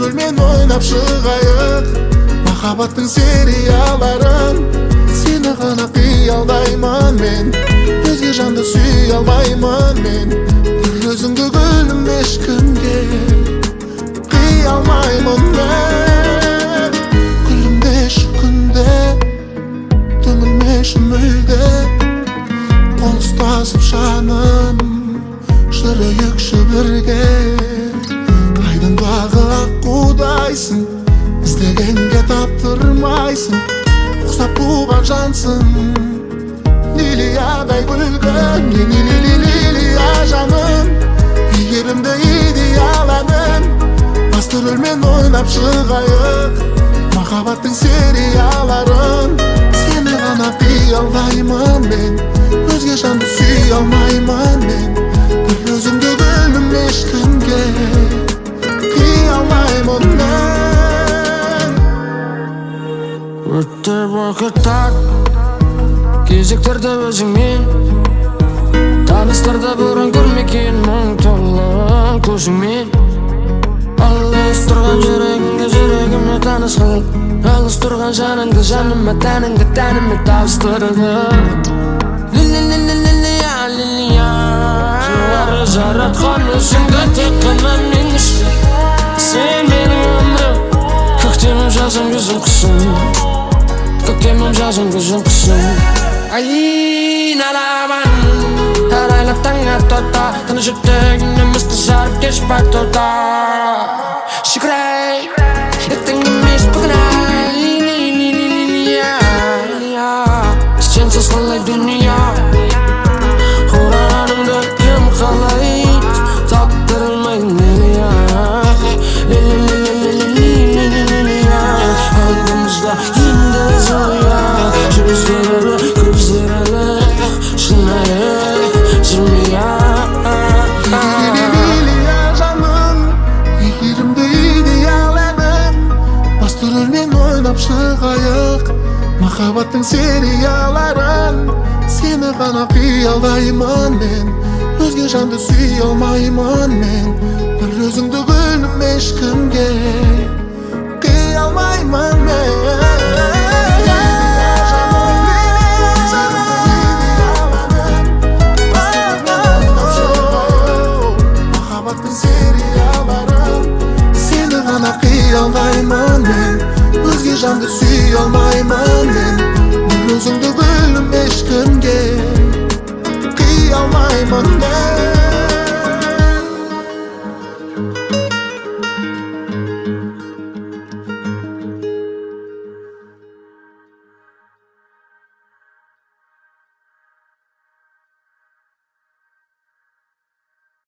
Gastrolmen oynap шығайық, махаббаттың серияларын. Сені ғана қиялдаймын мен, өзге жанды сүй алмаймын мен. Бір өзіңді гүлім ешкімге қия алмаймын мен. Күлімдеші күнде, түңілмеші мүлде, қол ұстасып жаным, жүрейікші бірге. Айдың бағы аққудайсың, іздегенге таптырмайсың, ұқсап туған жансың. Лилиядай күлгін, лилия жаным, игерімді идеал әнім. Гастрольмен ойнап шығайық, махаббаттың серияларын. Сені ғана қиялдаймын мен, өзге жанды сүй алмаймын мен. Бір өзіңді гүлім ешкімге қия алмаймын мен. Өтті уақыттар, кезектерді өзіңмен, таныстырды бұрын көрмеген мың толы көзіңмен. Алыс тұрған жүрегіңе жүрегіме таныс қыл, алыс тұрған жаныңды жаныма, тәніңді тәніме табыстырды. Лилия, жаратқан өзіңді тек қана мен үшін. Сен менің өмірім, көктемім жазым күзім қысым, көктемім жазым күзім қысым. Айналамын, арайлап таң атуда, тыныш өтегініміз қызарып кеш батуда. Шүкірай, ертең емес бүгін Лилия, сенсіз қалай дүния, қораныңды кім қалайды, тапдырылмайды Лилия. Лилия, алдымызда енді зоя, жүрістері көздері шынайы жымия. Лилия жаным, игерімді идеал әнім. Гастрольмен ойнап шығайық, махаббаттың серияларын. Сені ғана қиялдаймын мен, өзге жанды сүй алмаймын мен. Бір өзіңді гүлім ешкімге